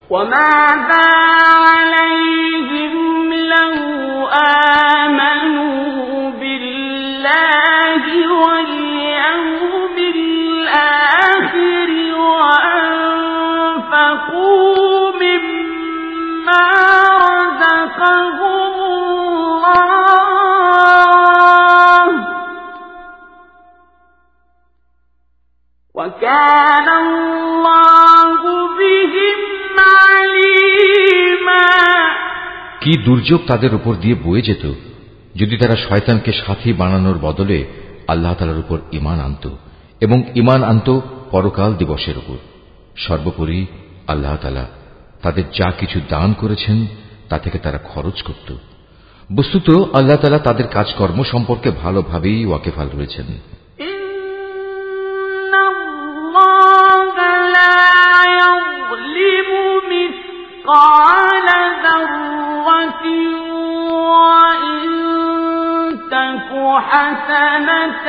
وماذا عليهم لو آمنوا بالله واليوم الآخر وأنفقوا مما رزقهم الله وكان الله بهم عليما। কি দুর্যোগ তাদের উপর দিয়ে বয়ে যেত যদি তারা শয়তানকে সাথী বানানোর বদলে আল্লাহ তাআলার উপর ঈমান আনত এবং ঈমান আনত পরকাল দিবসের উপর। সর্বোপরি আল্লাহ তাআলা তাদের যা কিছু দান করেছেন তা থেকে তারা খরচ করত। বস্তুত আল্লাহ তাআলা তাদের কাজকর্ম সম্পর্কে ভালোভাবেই ওয়াকিফাল রয়েছেন। قال ذرة وإن تك حسنة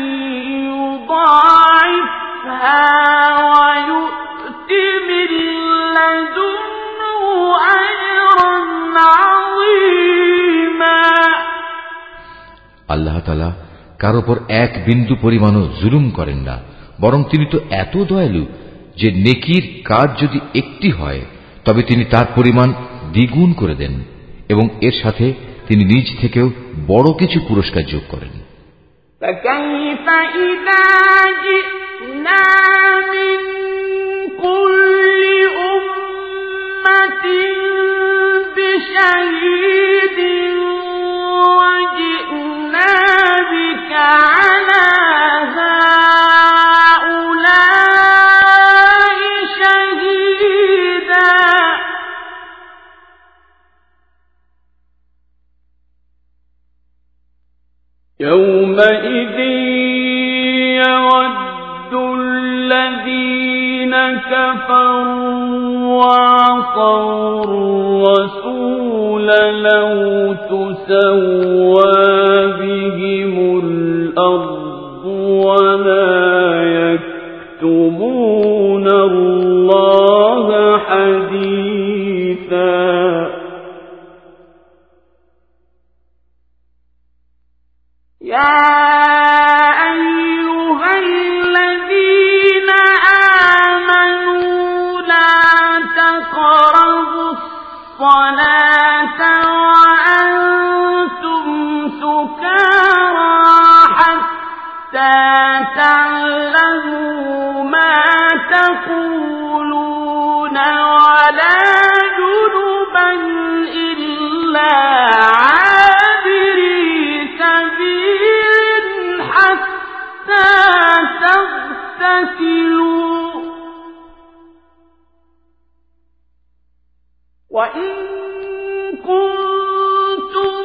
يضاعفها ويؤت من لدنه أجرا عظيما। আল্লাহ তাআলা কার উপর এক বিন্দু পরিমাণও জুলুম করেন না, বরং তিনি তো এত দয়ালু যে নেকির কাজ যদি একটি হয় তবে তিনি তার পরিমাণ দ্বিগুণ করে দেন এবং এর সাথে তিনি নিজ থেকেও বড় কিছু পুরস্কার যোগ করেন। فكيف إذا جئنا من كل أمة بشهيد وجئنا بك على هؤلاء شهيدا يومئذ يود الذين كفروا وعصوا الرسول لو تسوى بهم الأرض ولا يكتمون الله حديثا يا أيها الذين آمنوا لا تقربوا الصلاة وأنتم سكارى حتى تعلموا ما تقولون ولا جنبا إلا تغتسلوا وإن كنتم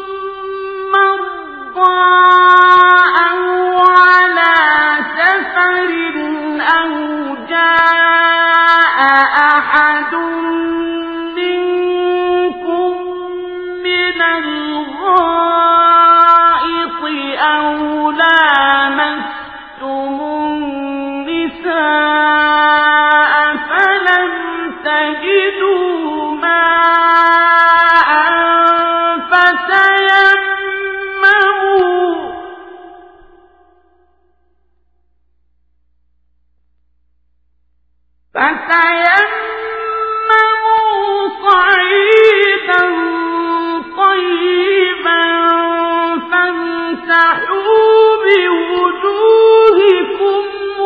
مرضى أو على سفر أو جاء أحد منكم من الغائط أو لامستم النساء فلم تجدوا ماء فتيمموا صعيدا طيبا فامسحوا بوجوهكم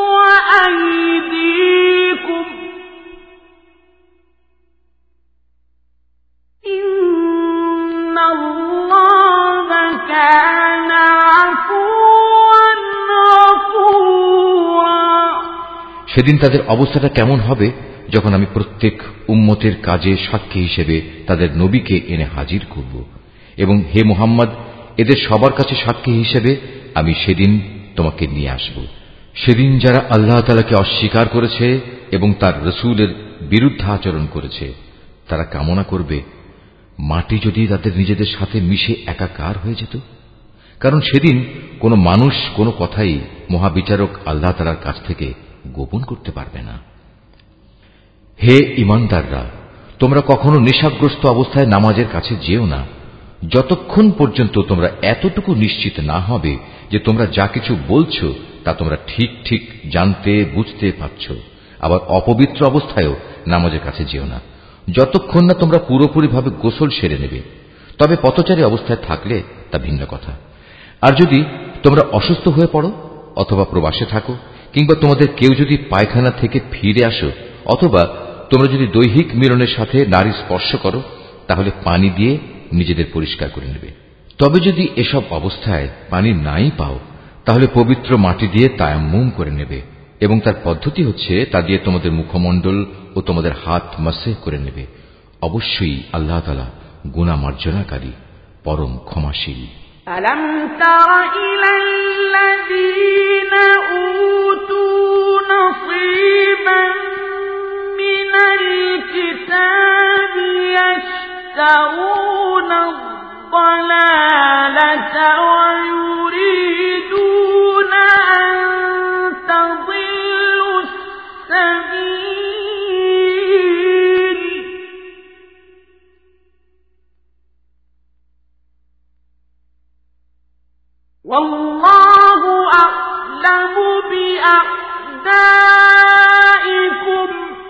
وأيديكم إن الله كان عفوا غفورا। সেদিন তাদের অবস্থাটা কেমন হবে যখন আমি প্রত্যেক উম্মতের কাজে সাক্ষী হিসেবে তাদের নবীকে এনে হাজির করব এবং হে মুহাম্মদ এদের সবার কাছে সাক্ষী হিসেবে আমি সেদিন তোমাকে নিয়ে আসব। সেদিন যারা আল্লাহ তাআলাকে অস্বীকার করেছে এবং তার রাসূলের বিরুদ্ধে আচরণ করেছে তারা কামনা করবে মাটি যদি তাদের নিজেদের সাথে মিশে একাকার হয়ে যেত, কারণ সেদিন কোনো মানুষ কোনো কথাই মহাবিচারক আল্লাহ তাআলার কাছ থেকে গোপন করতে পারবে না। হে ঈমানদাররা, তোমরা কখনো নেশাগ্রস্ত অবস্থায় নামাজের কাছে যেও না, যতক্ষণ পর্যন্ত তোমরা এতটুকু নিশ্চিত না হবে যে তোমরা যা কিছু বলছো তা তোমরা ঠিক ঠিক জানতে বুঝতে পারছ। আবার অপবিত্র অবস্থায়ও নামাজের কাছে যেও না, যতক্ষণ না তোমরা পুরোপুরিভাবে গোসল সেরে নেবে। তবে পথচারী অবস্থায় থাকলে তা ভিন্ন কথা। আর যদি তোমরা অসুস্থ হয়ে পড়ো অথবা প্রবাসে থাকো, কিংবা তোমাদের কেউ যদি পায়খানা থেকে ফিরে আসো, অথবা তোমরা যদি দৈহিক মিলনের সাথে নারী স্পর্শ করো, তাহলে পানি দিয়ে নিজেদের পরিষ্কার করে নেবে। তবে যদি এসব অবস্থায় পানি নাই পাও, তাহলে পবিত্র মাটি দিয়ে তায়াম্মুম করে নেবে, এবং তার পদ্ধতি হচ্ছে তা দিয়ে তোমাদের মুখমণ্ডল ও তোমাদের হাত মাসেহ করে নেবে। অবশ্যই আল্লাহ তাআলা গুনাহ মার্জনাকারী, পরম ক্ষমাশীল। ألم تر إلى الذين أوتوا نصيبا من الكتاب يشترون الضلالة ويريدون أن تضلوا السبيل والله أعلم بأعدائكم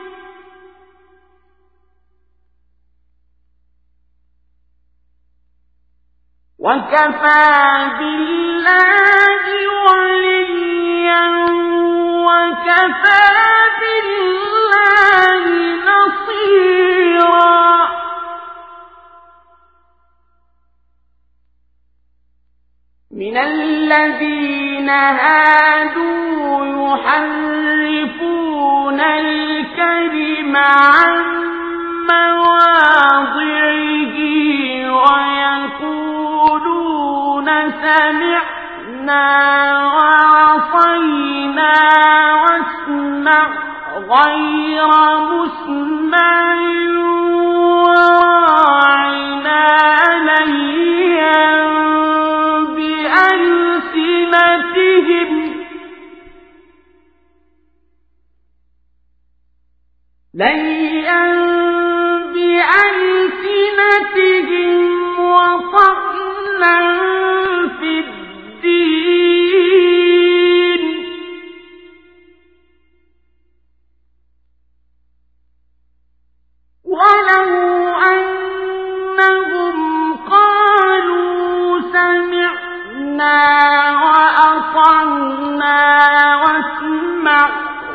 وكفى بالله وليا وكفى بالله نصيرا من الذين هادوا يحرفون الكلم عن مواضعه ويقولون سمعنا وعصينا واسمع غير مسمع وراعنا ليا بألسنتهم وطعنا في الدين ولو أنهم قالوا سمعنا وأطعنا واسمع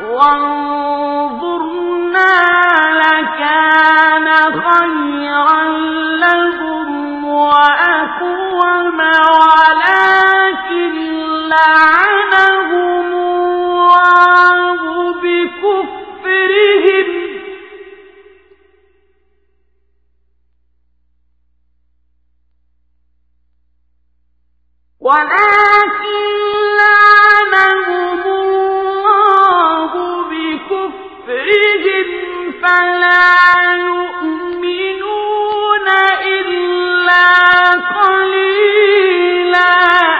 وانظرنا لكان خيرا لهم وأقوم ولكن لعنهم الله بكفرهم فلا يؤمنون إلا قليلا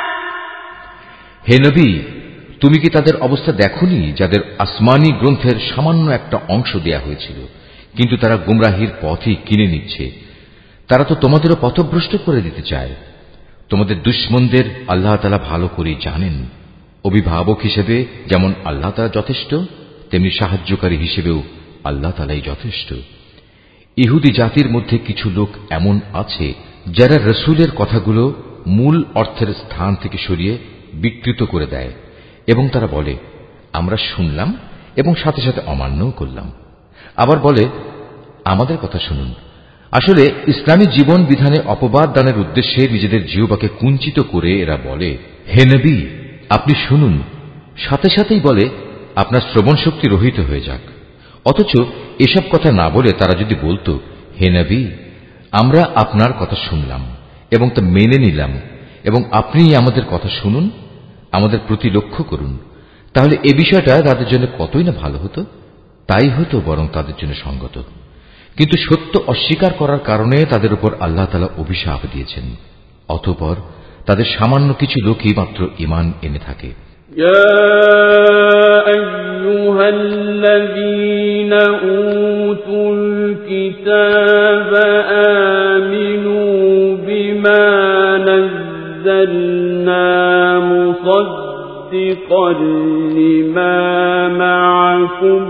হে নবী, তুমি কি তাদের অবস্থা দেখোনি যাদের আসমানি গ্রন্থের সামান্য একটা অংশ দেয়া হয়েছিল, কিন্তু তারা গুমরাহির পথই কিনে নিচ্ছে। তারা তো তোমাদেরও পথভ্রষ্ট করে দিতে চায়। তোমাদের দুশমনদের আল্লাহ তাআলা ভালো করে জানেন। অভিভাবক হিসেবে যেমন আল্লাহ তাআলা যথেষ্ট, তেমনি সাহায্যকারী হিসেবেও আল্লাহ তাআলাই যথেষ্ট। ইহুদি জাতির মধ্যে কিছু লোক এমন আছে যারা রাসূলের কথাগুলো মূল অর্থের স্থান থেকে সরিয়ে বিকৃত করে দেয়, এবং তারা বলে আমরা শুনলাম এবং সাথে সাথে অমান্যও করলাম। আবার বলে আমাদের কথা শুনুন। আসলে ইসলামী জীবন বিধানে অপবাদ দানের উদ্দেশ্যে নিজেদের জিহ্বাকে কুঞ্চিত করে এরা বলে হে নবী আপনি শুনুন, সাথে সাথেই বলে আপনার শ্রবণ শক্তি রহিত হয়ে যাক। অথচ এসব কথা না বলে তারা যদি বলতো হে নবী আমরা আপনার কথা শুনলাম এবং তা মেনে নিলাম, এবং আপনি আমাদের কথা শুনুন, আমাদের প্রতি লক্ষ্য করুন, তাহলে এ বিষয়টা তাদের জন্য কতই না ভালো হতো। তাই হতো বরং তাদের জন্য সঙ্গত। কিন্তু সত্য অস্বীকার করার কারণে তাদের উপর আল্লাহ তাআলা অভিশাপ দিয়েছেন। অতঃপর তাদের সামান্য কিছু লোকই মাত্র ঈমান এনে থাকে। ইয়া আইয়ুহাল্লাযীনা উতুল الكتاب آمنوا بما نزلنا مصدقا لما معكم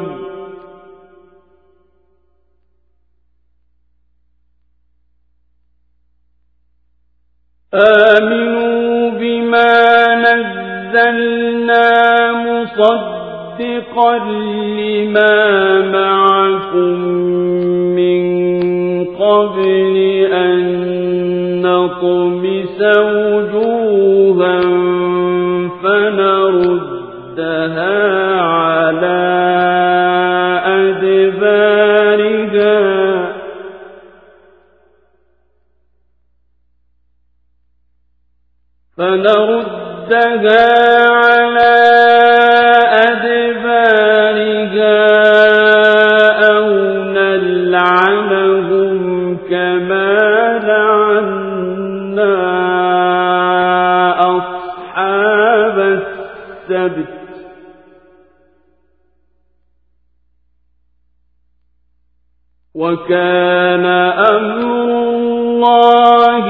من قبل أن نطمس وجوها فنردها على أدبارها أو نلعنهم كما لعنا أصحاب السبت وكان أمر الله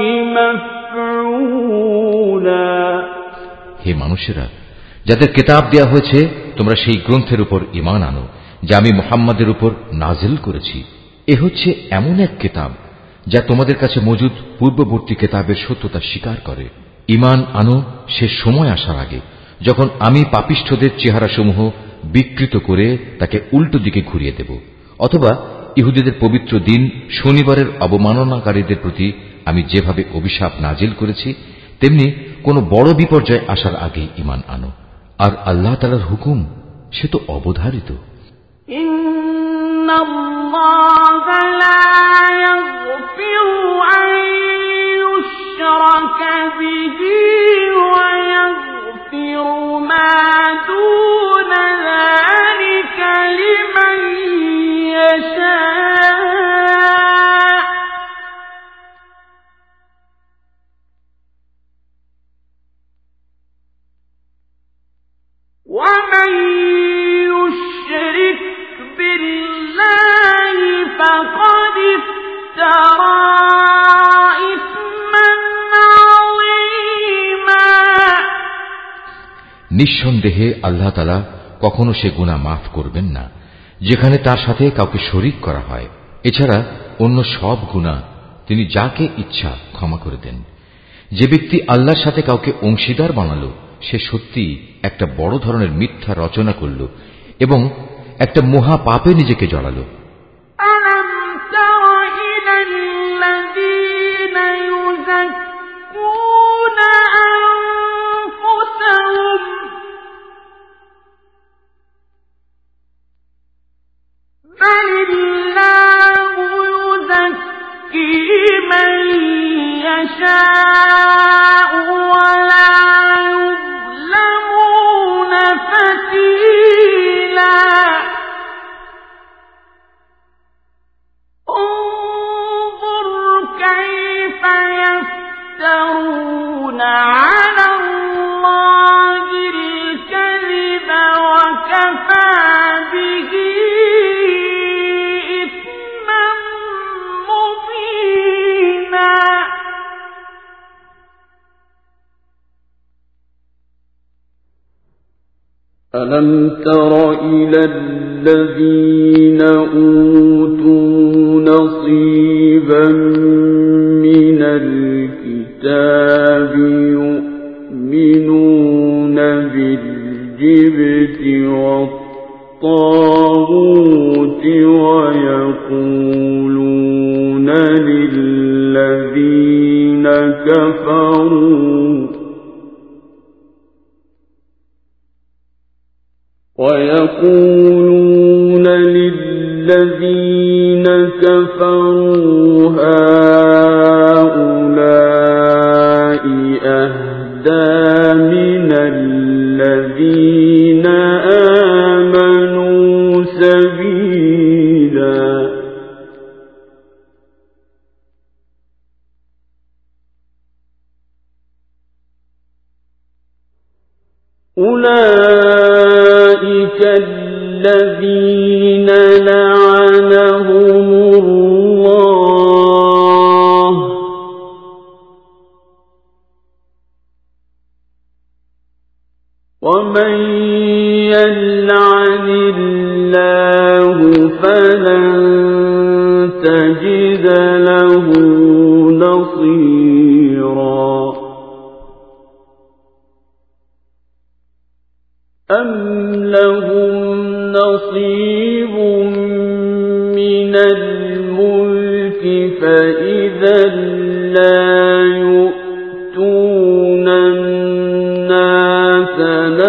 مفعولا। হে মানুষেরা, যাদের কিতাব দেয়া হয়েছে তোমরা সেই গ্রন্থের উপর ঈমান আনো যা আমি মুহাম্মাদের উপর নাজিল করেছি। এ হচ্ছে এমন এক কিতাব যা তোমাদের কাছে মজুদ পূর্ববর্তী কিতাবের সত্যতা স্বীকার করে। ঈমান আনো সে সময় আসার আগে যখন আমি পাপিষ্ঠদের চেহারাসমূহ বিকৃত করে তাকে উল্টো দিকে ঘুরিয়ে দেব, অথবা ইহুদিদের পবিত্র দিন শনিবারের অবমাননাকারীদের প্রতি আমি যেভাবে অভিশাপ নাজিল করেছি তেমনি কোন বড় বিপর্যয় আসার আগে ঈমান আনো। আর আল্লাহ তাআলার হুকুম সে তো অবধারিত। ইন্নাল্লাহা লা ইয়াগফিরু আন ইউশরাকা বিহি ওয়া ইয়াগফিরু মা দুনা যালিকা লিমান ইয়াশা ومن يشرك بالله فقد افترى إثما عظيما। নিঃসন্দেহে আল্লাহ তাআলা কখনো সে গুনাহ মাফ করবেন না যেখানে তার সাথে কাউকে শরীক করা হয়। এছাড়া অন্য সব গুনাহ তিনি যাকে ইচ্ছা ক্ষমা করে দেন। যে ব্যক্তি আল্লাহর সাথে কাউকে অংশীদার বানালো সে সত্যি একটা বড় ধরনের মিথ্যা রচনা করল এবং একটা মহা পাপে নিজেকে জড়ালো। ألم تر إلى الذين أوتوا نصيبا من الكتاب يؤمنون بالجبت والطاغوت ويقولون للذين كفروا هؤلاء أهدى من الذين آمنوا سبيلا أولئك الذين لعنهم الله تجد له نصيرا أم لهم نصيب من الملك فإذا لا يؤتون الناس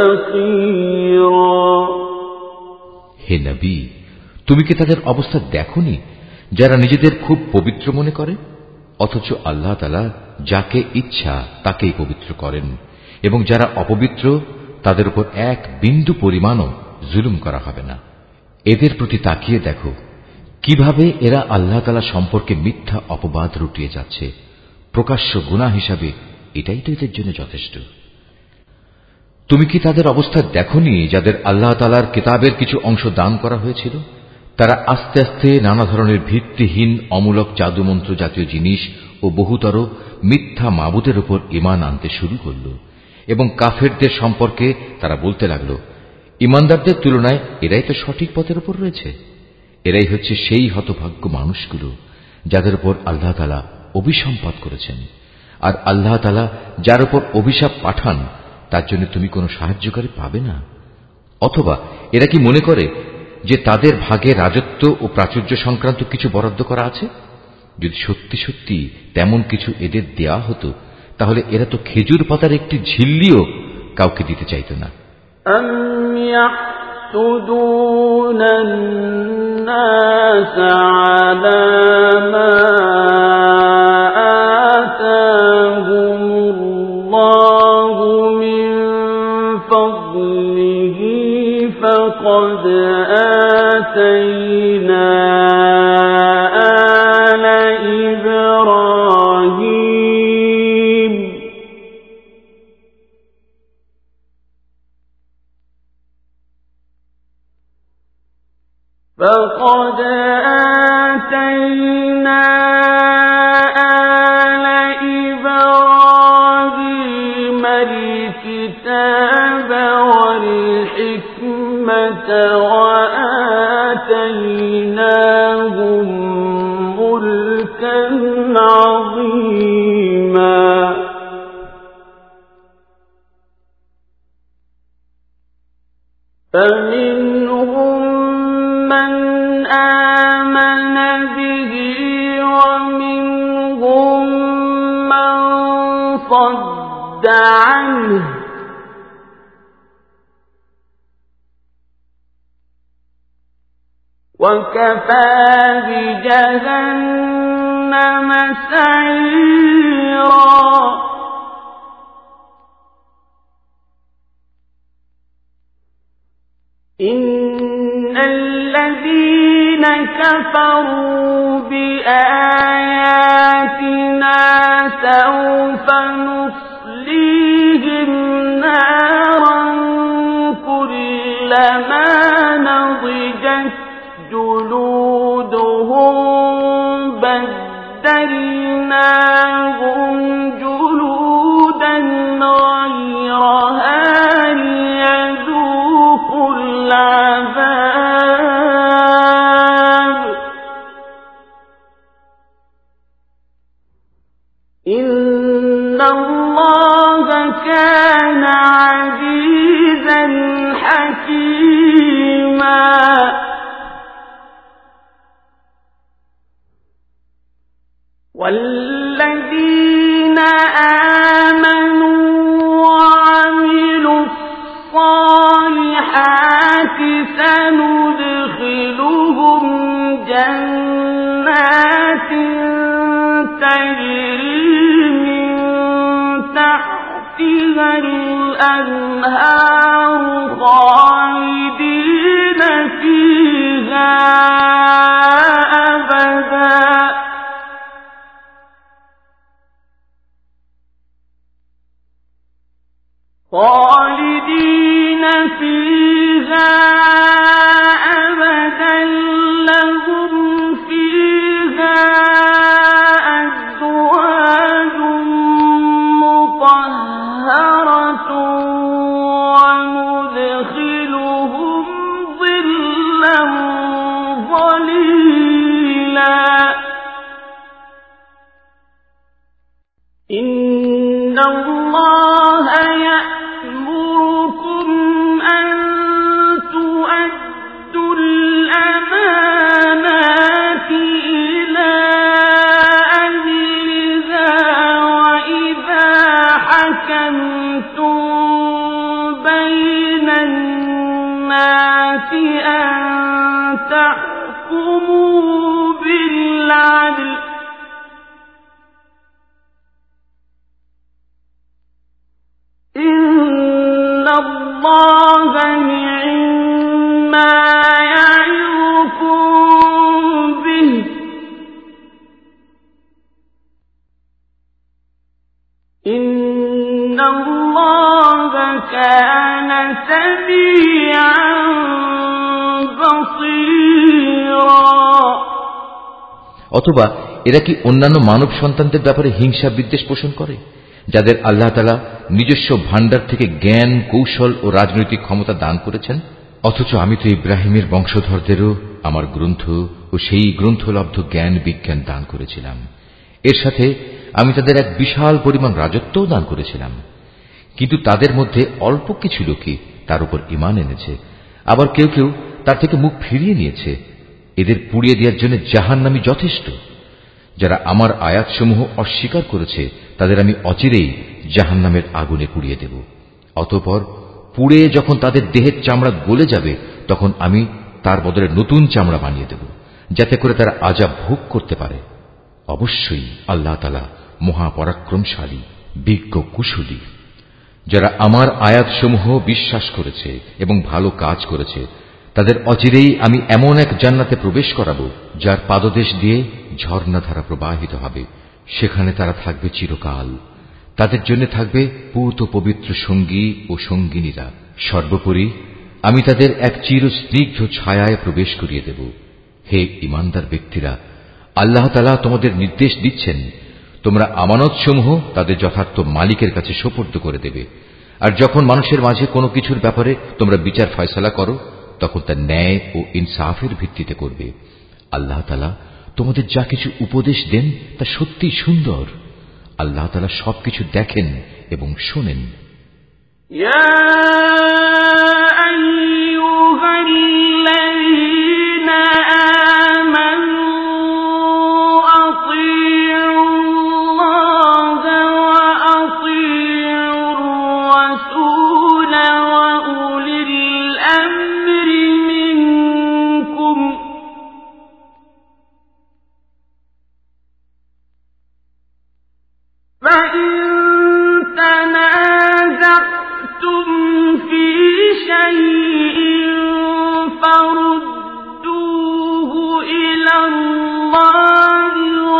نقيرا হে নবী, তুমি কি তাদের অবস্থা দেখোনি যারা নিজেদের খুব পবিত্র মনে করে, অথচ আল্লাহ তাআলা যাকে ইচ্ছা তাকেই পবিত্র করেন, এবং যারা অপবিত্র তাদের উপর এক বিন্দু পরিমাণও জুলুম করা হবে না। এদের প্রতি তাকিয়ে দেখো কিভাবে এরা আল্লাহ তাআলা সম্পর্কে মিথ্যা অপবাদ রটিয়ে যাচ্ছে। প্রকাশ্য গুনাহ হিসাবে এটাই তো এদের জন্য যথেষ্ট। তুমি কি তাদের অবস্থা দেখোনি যাদের আল্লাহ তাআলার কিতাবের কিছু অংশ দান করা হয়েছিল? তারা আস্তে আস্তে নানা ধরনের ভিত্তিহীন অমূলক জাদুমন্ত্র জাতীয় জিনিস ও বহুতর মিথ্যা মাবুদের উপর ঈমান আনতে শুরু করল, এবং কাফেরদের সম্পর্কে তারা বলতে লাগল, ঈমানদারদের তুলনায় এরাই তো সঠিক পথের উপর রয়েছে। এরাই হচ্ছে সেই হতভাগ্য মানুষগুলো যাদের উপর আল্লাহ তাআলা অভিসম্পাত করেছেন। আর আল্লাহ তাআলা যার উপর অভিশাপ পাঠান তার জন্য তুমি কোনো সাহায্যকারী পাবে না। অথবা এরা কি মনে করে যে তাদের ভাগে রাজত্ব ও প্রাচুর্য সংক্রান্ত কিছু বরাদ্দ করা আছে? যদি সত্যি সত্যি তেমন কিছু এদের দেয়া হতো তাহলে এরা তো খেজুর পাতার একটি ঝিল্লিও কাউকে দিতে চাইত না। أم يحسدون الناس على ما آتاهم الله من فضله فقد آتينا آل إبراهيم الكتاب والحكمة وآتيناهم ملكا عظيما فمنهم من آمن به ومنهم من صد عنه وكفى بجهنم سعيرا إن الذين كفروا بآياتنا سوف نصليهم نارا كلما نضجت جلودهم بدلناهم جلودا غيرها ليذوقوا العذاب إن الله كان عزيزا حكيما والذين آمنوا وعملوا الصالحات سندخلهم جنات تجري من تحتها الأنهار خالدين فيها أبدا خالدين فيها أبدا لهم فيها أزواج مطهرة وندخلهم ظلا ظليلا إن الله يأمركم أن تؤدوا الأمانات إلى أهلها وإذا حكمتم بين الناس أن تحكموا بالعدل إن الله نعما يعظكم به إن الله كان سميعا بصيرا। অথবা এরা কি অন্যান্য মানব সন্তানদের ব্যাপারে হিংসা বিদ্বেষ পোষণ করে, যাদের আল্লাহ তাআলা নিজস্ব ভান্ডার থেকে জ্ঞান, কৌশল ও রাজনৈতিক ক্ষমতা দান করেছেন? অথচ আমি তো ইব্রাহিমের বংশধরদেরও আমার গ্রন্থ ও সেই গ্রন্থলব্ধ জ্ঞান বিজ্ঞান দান করেছিলাম। এর সাথে আমি তাদের এক বিশাল পরিমাণ রাজত্বও দান করেছিলাম। কিন্তু তাদের মধ্যে অল্প কিছু লোকই তার উপর ঈমান এনেছে, আবার কেউ কেউ তার থেকে মুখ ফিরিয়ে নিয়েছে। এদের পুড়িয়ে দেওয়ার জন্য জাহান্নামী যথেষ্ট। যারা আমার আয়াতসমূহ অস্বীকার করেছে তাদের আমি অচিরেই জাহান্নামের আগুনে পুড়িয়ে দেব। অতঃপর পুড়ে যখন তাদের দেহের চামড়া গলে যাবে তখন আমি তার বদলে নতুন চামড়া বানিয়ে দেব, যাতে করে তারা আযাব ভোগ করতে পারে। অবশ্যই আল্লাহ তাআলা মহাপরাক্রমশালী, বিজ্ঞ, কুশলী। যারা আমার আয়াতসমূহ বিশ্বাস করেছে এবং ভালো কাজ করেছে তাদের অচিরেই আমি এমন এক জান্নাতে প্রবেশ করাবো যার পাদদেশ দিয়ে ঝর্ণাধারা প্রবাহিত হবে। সেখানে তারা থাকবে চিরকাল। তাদের জন্য থাকবে পূত পবিত্র সঙ্গী ও সঙ্গিনীরা। সর্বোপরি আমি তাদের এক চিরস্নিগ্ধ ছায়ায় প্রবেশ করিয়ে দেব। হে ঈমানদার ব্যক্তিরা, আল্লাহ তাআলা তোমাদের নির্দেশ দিচ্ছেন, তোমরা আমানতসমূহ তাদের যথার্থ মালিকের কাছে সোপর্দ করে দেবে। আর যখন মানুষের মাঝে কোনো কিছুর ব্যাপারে তোমরা বিচার ফয়সালা করো তখন তা ন্যায় ও ইনসাফের ভিত্তিতে করবে। আল্লাহ তাআলা তোমাদের যা কিছু উপদেশ দেন তা সত্যিই সুন্দর। আল্লাহ তাআলা সবকিছু দেখেন এবং শোনেন। فإن تنازعتم في شيء فردوه إلى الله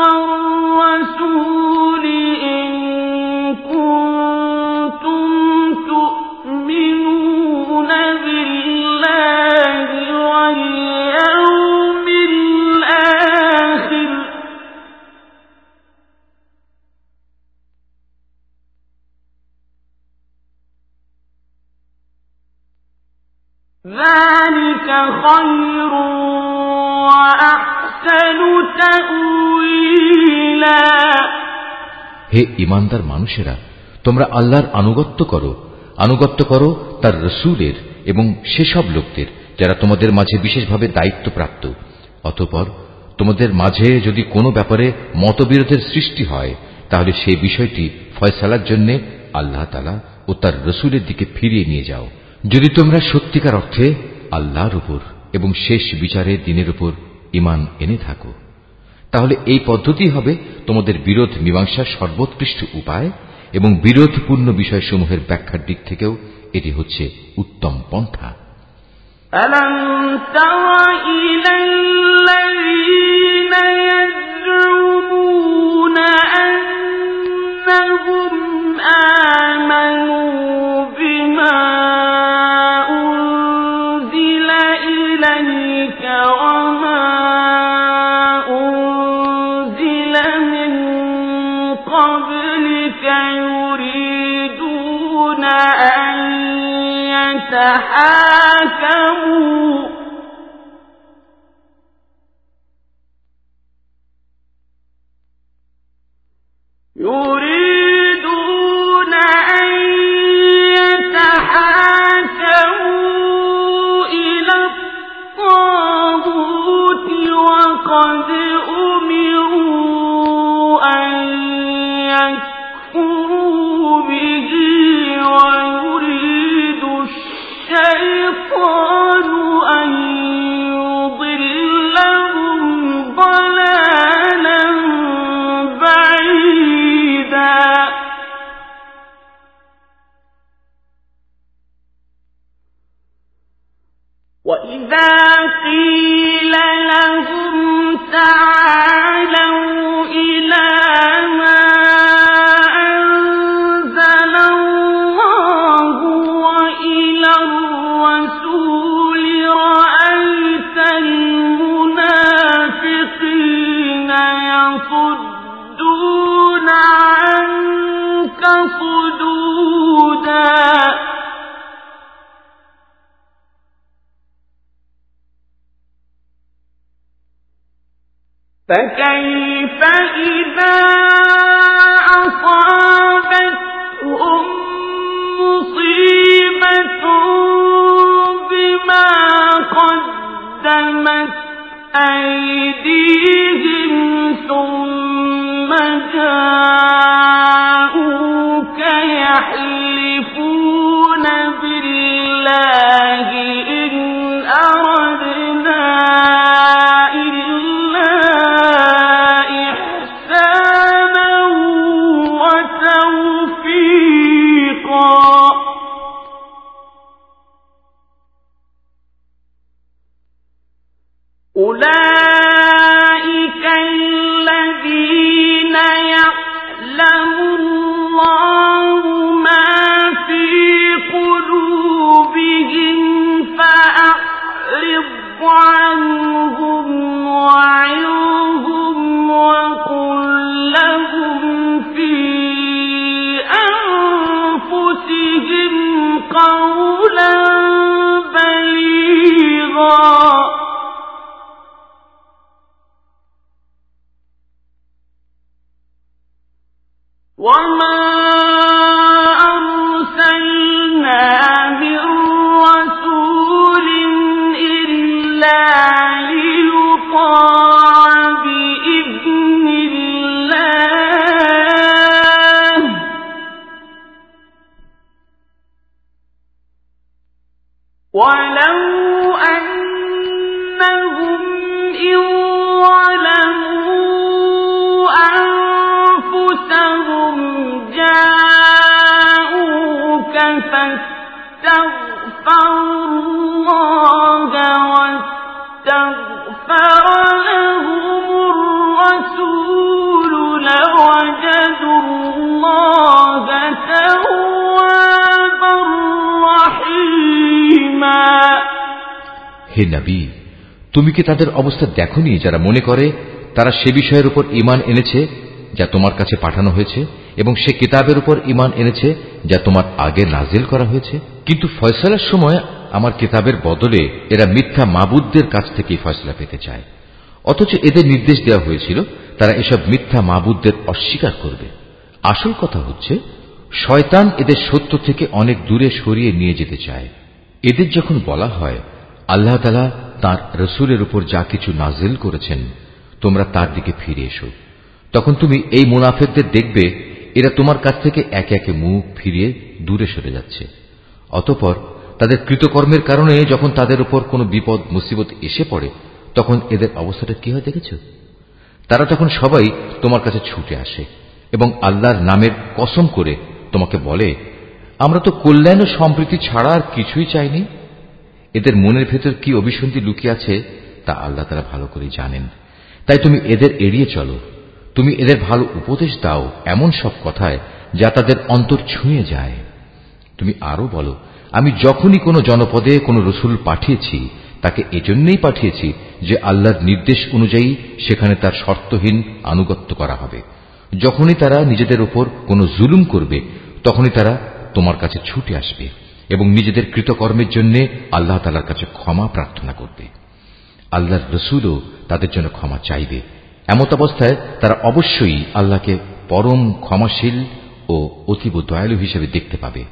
والرسول إن كنتم تؤمنون بالله واليوم الآخر ذلك خير وأحسن تأويلا। হে ঈমানদার মানুষেরা, তোমরা আল্লাহর আনুগত্য করো তার রসূলের এবং সেসব লোকদের যারা তোমাদের মাঝে বিশেষভাবে দায়িত্বপ্রাপ্ত। অতঃপর তোমাদের মাঝে যদি কোনো ব্যাপারে মতবিরোধের সৃষ্টি হয় তাহলে সেই বিষয়টি ফয়সালার জন্য আল্লাহ তাআলা ও তার রসূলের দিকে ফিরিয়ে নিয়ে যাও। যদি তোমরা সত্যিকার অর্থে আল্লাহর উপর এবং শেষ বিচারের দিনের উপর ঈমান এনে থাকো, তাহলে এই পদ্ধতি হবে তোমাদের বিরোধ মীমাংসার সর্বোৎকৃষ্ট উপায় এবং বিরোধপূর্ণ বিষয়সমূহের ব্যাখ্যার দিক থেকেও এটি হচ্ছে উত্তম পন্থা। ألم تر إلى الذين يزعمون أنهم آمنوا بما أنزل إليك وما أنزل من قبلك يريدون أن يتحاكموا يصدون عنك صدودا فكيف إذا أصابتهم مصيبة بما قدمت أيديهم ثم جاءوك يحلفون بالله إن أردنا إلا إحسانا وتوفيقا أولئك الذين يعلم الله ما في قلوبهم فأعرض عنهم وعظهم وقل لهم في أنفسهم قولا بليغا وما أرسلنا من رسول إلا ليطاع بإذن الله ولو أنهم إن ظلموا أنفسهم جاءوك فاستغفروا الله واستغفر لهم الرسول لوجدوا الله توابا رحيما হে নবী, তুমি কি তাদের অবস্থা দেখোনি যারা মনে করে তারা সে বিষয়ের উপর ঈমান এনেছে যা তোমার কাছে পাঠানো হয়েছে এবং সে কিতাবের উপর ঈমান এনেছে যা তোমার আগে নাজিল করা হয়েছে, কিন্তু ফয়সালার সময় আমার কিতাবের বদলে এরা মিথ্যা মাবুদদের কাছ থেকেই ফয়সলা পেতে চায়। অথচ এদের নির্দেশ দেওয়া হয়েছিল তারা এসব মিথ্যা মাবুদদের অস্বীকার করবে। আসল কথা হচ্ছে শয়তান এদের সত্য থেকে অনেক দূরে সরিয়ে নিয়ে যেতে চায়। এদের যখন বলা হয় আল্লাহ তাআলা তাঁর রসুলের উপর যা কিছু নাজিল করেছেন তোমরা তার দিকে ফিরে এসো, তখন তুমি এই মুনাফিকদের দেখবে এরা তোমার কাছ থেকে একে একে মুখ ফিরিয়ে দূরে সরে যাচ্ছে। অতঃপর তাদের কৃতকর্মের কারণে যখন তাদের উপর কোনো বিপদ মুসিবত এসে পড়ে তখন এদের অবস্থাটা কি হয় দেখেছ? তারা তখন সবাই তোমার কাছে ছুটে আসে এবং আল্লাহর নামের কসম করে তোমাকে বলে, আমরা তো কল্যাণ ও সম্প্রীতি ছাড়া আর কিছুই চাইনি। এদের মনের ভেতর কি অভিসন্ধি লুকিয়ে আছে তা আল্লাহ তাআলা ভালো করে জানেন। তাই তুমি এদের এড়িয়ে চলো। তুমি এদের ভালো উপদেশ দাও এমন সব কথায় যা তাদের অন্তর ছুঁয়ে যায়। তুমি আরো বলো, আমি যখনই কোনো জনপদে কোনো রসুল পাঠিয়েছি তাকে এজন্যই পাঠিয়েছি যে আল্লাহর নির্দেশ অনুযায়ী সেখানে তার শর্তহীন আনুগত্য করা হবে। যখনই তারা নিজেদের উপর কোনো জুলুম করবে তখনই তারা তোমার কাছে ছুটে আসবে এবং নিজেদের কৃতকর্মের জন্য আল্লাহ তাআলার কাছে ক্ষমা প্রার্থনা করবে। আল্লাহর রসুলও তাদের জন্য ক্ষমা চাইবে। এমত অবস্থায় তারা অবশ্যই আল্লাহকে পরম ক্ষমাশীল ও অতীব দয়ালু হিসেবে দেখতে পাবে।